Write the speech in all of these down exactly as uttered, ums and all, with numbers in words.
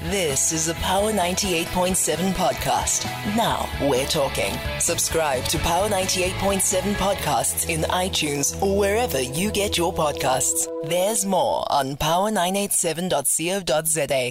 This is a Power ninety-eight point seven podcast. Now we're talking. Subscribe to Power ninety-eight point seven podcasts in iTunes or wherever you get your podcasts. There's more on power nine eight seven dot co dot za.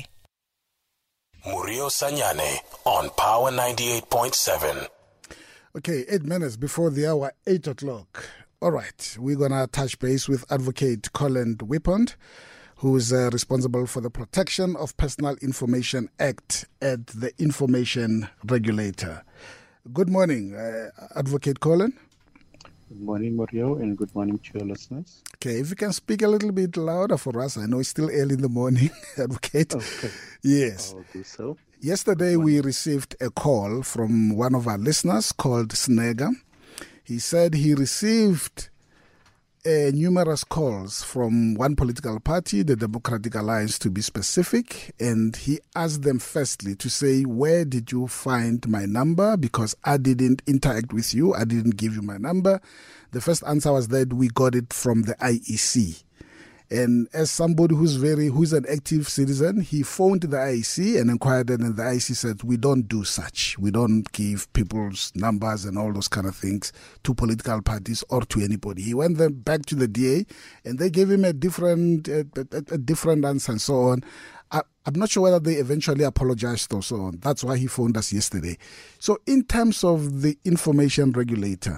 Murio Sanyane on Power ninety-eight point seven. Okay, eight minutes before the hour, eight o'clock. All right, we're going to touch base with Advocate Colin Whippond, who is uh, responsible for the Protection of Personal Information Act at the Information Regulator. Good morning, uh, Advocate Colin. Good morning, Mario, and good morning to your listeners. Okay, if you can speak a little bit louder for us. I know it's still early in the morning, Advocate. Okay. Yes. I'll do so. Yesterday, we received a call from one of our listeners called Snega. He said he received uh, numerous calls from one political party, the Democratic Alliance to be specific, and he asked them firstly to say, where did you find my number? Because I didn't interact with you. I didn't give you my number. The first answer was that we got it from the I E C. And as somebody who's very who's an active citizen, he phoned the I E C and inquired, and the I E C said, we don't do such. We don't give people's numbers and all those kind of things to political parties or to anybody. He went then back to the D A, and they gave him a different a, a, a different answer and so on. I, I'm not sure whether they eventually apologized or so on. That's why he phoned us yesterday. So in terms of the information regulator,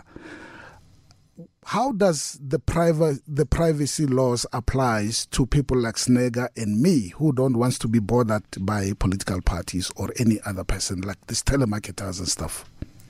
how does the private the privacy laws applies to people like Snega and me who don't want to be bothered by political parties or any other person like these telemarketers and stuff?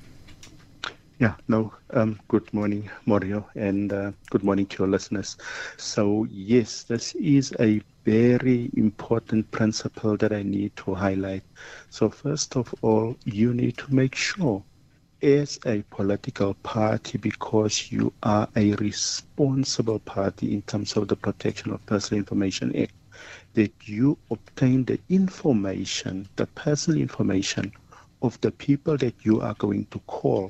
Yeah, no, um, good morning, Mario, and uh, good morning to your listeners. So, yes, this is a very important principle that I need to highlight. So, first of all, you need to make sure as a political party, because you are a responsible party in terms of the Protection of Personal Information Act, that you obtain the information, the personal information of the people that you are going to call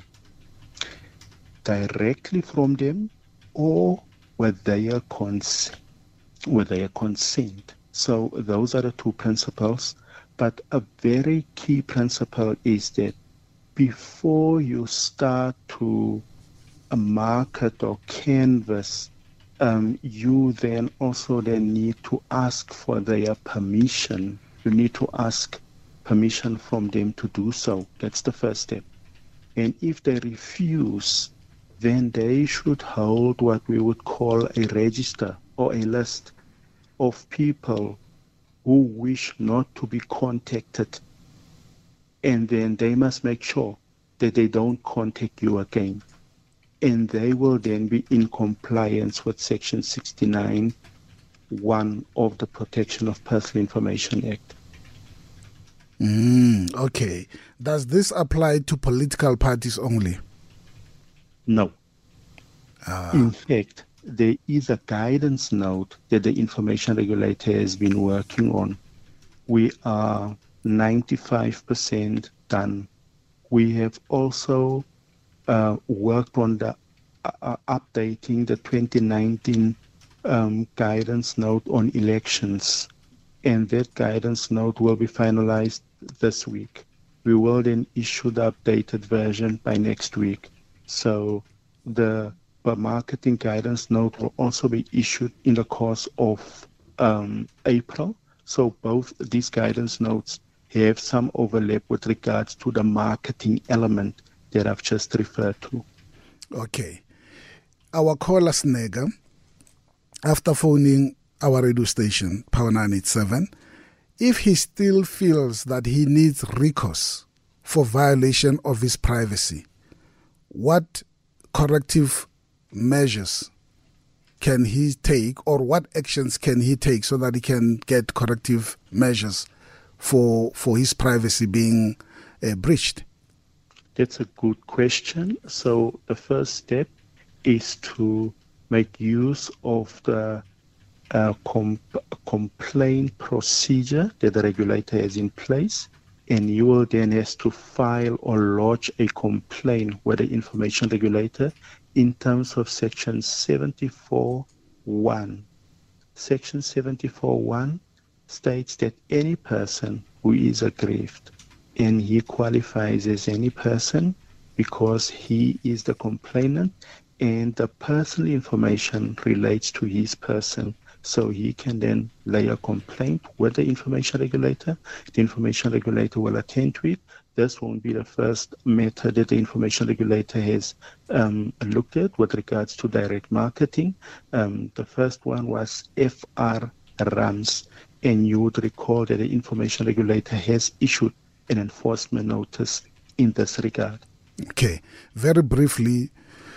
directly from them or with their consent. With their consent. So those are the two principles. But a very key principle is that before you start to uh, market or canvas, um, you then also then need to ask for their permission. You need to ask permission from them to do so. That's the first step. And if they refuse, then they should hold what we would call a register or a list of people who wish not to be contacted. And then they must make sure that they don't contact you again. And they will then be in compliance with Section sixty-nine one of the Protection of Personal Information Act. Mm, okay. Does this apply to political parties only? No. Ah. In fact, there is a guidance note that the Information Regulator has been working on. We are ninety-five percent done. We have also uh, worked on the uh, updating the twenty nineteen um, guidance note on elections, and that guidance note will be finalized this week. We will then issue the updated version by next week. So the, the marketing guidance note will also be issued in the course of um, April. So both these guidance notes have some overlap with regards to the marketing element that I've just referred to. Okay. Our caller Snega, after phoning our radio station, Power nine eight seven, if he still feels that he needs recourse for violation of his privacy, what corrective measures can he take, or what actions can he take so that he can get corrective measures for for his privacy being uh, breached? That's a good question. So the first step is to make use of the uh, com- complaint procedure that the regulator has in place, and you will then have to file or lodge a complaint with the Information Regulator in terms of Section seventy-four one. Section seventy-four one states that any person who is aggrieved, and he qualifies as any person because he is the complainant and the personal information relates to his person. So he can then lay a complaint with the information regulator. The information regulator will attend to it. This won't be the first matter that the information regulator has um, looked at with regards to direct marketing. Um, the first one was F R runs, and you would recall that the information regulator has issued an enforcement notice in this regard. Okay, very briefly,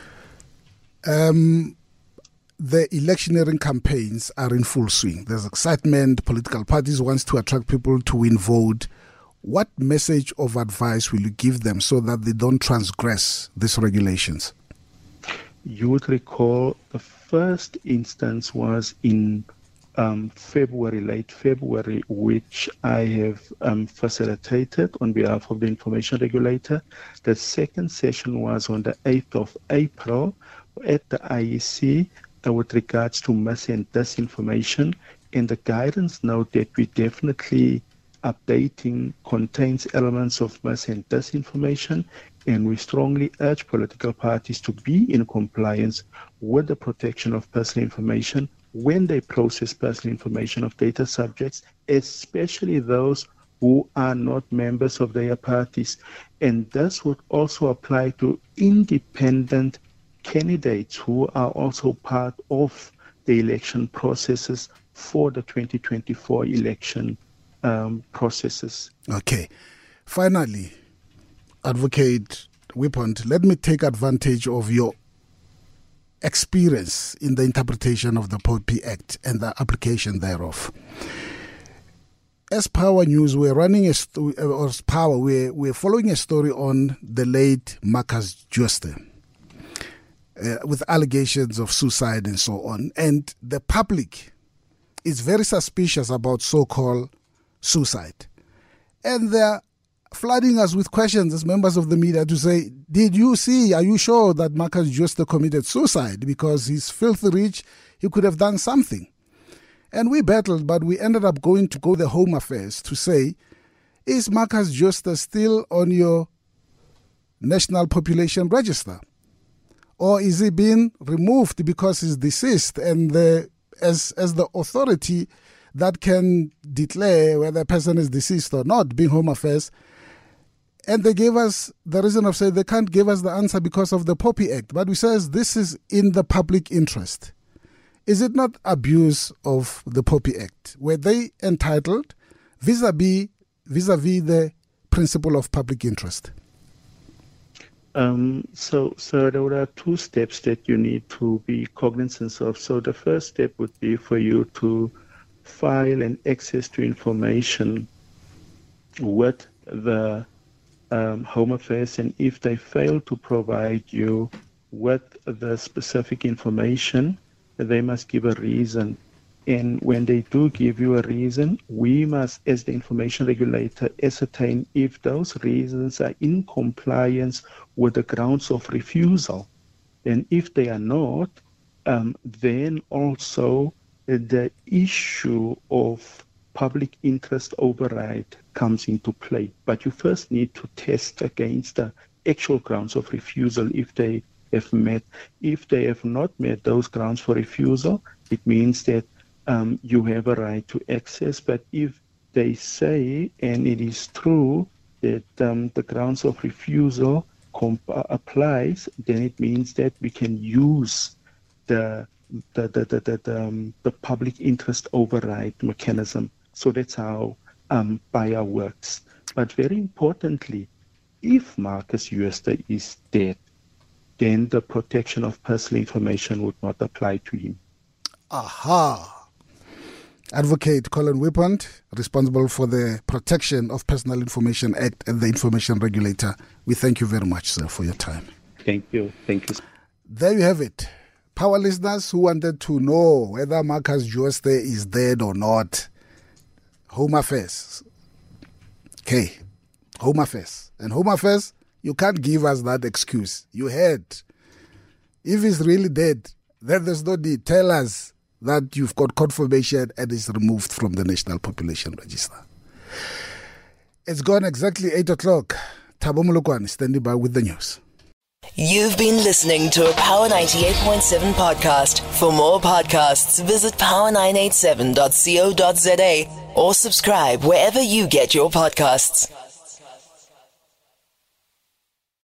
um, the electioneering campaigns are in full swing. There's excitement. Political parties want to attract people to win vote. What message of advice will you give them so that they don't transgress these regulations? You would recall the first instance was in um, February, late February, which I have um, facilitated on behalf of the information regulator. The second session was on the eighth of April at the I E C uh, with regards to mis and disinformation. And the guidance note that we definitely updating contains elements of mis and disinformation, and we strongly urge political parties to be in compliance with the protection of personal information when they process personal information of data subjects, especially those who are not members of their parties. And this would also apply to independent candidates who are also part of the election processes for the twenty twenty-four election um, processes. Okay. Finally, Advocate Whipont, let me take advantage of your experience in the interpretation of the P O P I Act and the application thereof. As Power News, we're running a sto- or as Power, we're, we're following a story on the late Marcus Jooste uh, with allegations of suicide and so on. And the public is very suspicious about so-called suicide. And they're flooding us with questions as members of the media to say, did you see, are you sure that Marcus Jooste committed suicide? Because he's filthy rich, he could have done something. And we battled, but we ended up going to go to the Home Affairs to say, is Marcus Jooste still on your national population register? Or is he being removed because he's deceased? And the, as, as the authority that can declare whether a person is deceased or not, being Home Affairs, and they gave us the reason of saying they can't give us the answer because of the P O P I Act. But we says this is in the public interest. Is it not abuse of the P O P I Act? Were they entitled vis-a-vis, vis-a-vis the principle of public interest? Um, so, so there are two steps that you need to be cognizant of. So the first step would be for you to file and access to information with the um, Home Affairs, and if they fail to provide you with the specific information, they must give a reason. And when they do give you a reason, we must, as the information regulator, ascertain if those reasons are in compliance with the grounds of refusal. And if they are not, um, then also the issue of public interest override comes into play. But you first need to test against the actual grounds of refusal if they have met. If they have not met those grounds for refusal, it means that um, you have a right to access. But if they say, and it is true, that um, the grounds of refusal comp- applies, then it means that we can use the the the the, the, the, um, the public interest override mechanism. So that's how um, P I A works. But very importantly, if Marcus Jooste is dead, then the protection of personal information would not apply to him. Aha. Advocate Colin Whipont, responsible for the Protection of Personal Information Act and the Information Regulator. We thank you very much, sir, for your time. Thank you. Thank you. There you have it. Power listeners who wanted to know whether Marcus Jooste is dead or not, Home Affairs. Okay. Home Affairs. And Home Affairs, you can't give us that excuse. You heard. If he's really dead, then there's no need. Tell us that you've got confirmation and is removed from the National Population Register. It's gone exactly eight o'clock. Thabo Molokwane standing by with the news. You've been listening to a Power ninety-eight point seven podcast. For more podcasts, visit power nine eight seven dot co dot za or subscribe wherever you get your podcasts.